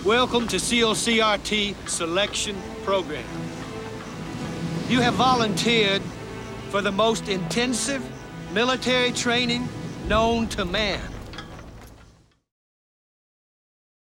Welcome to COCRT Selection Program. You have volunteered for the most intensive military training known to man.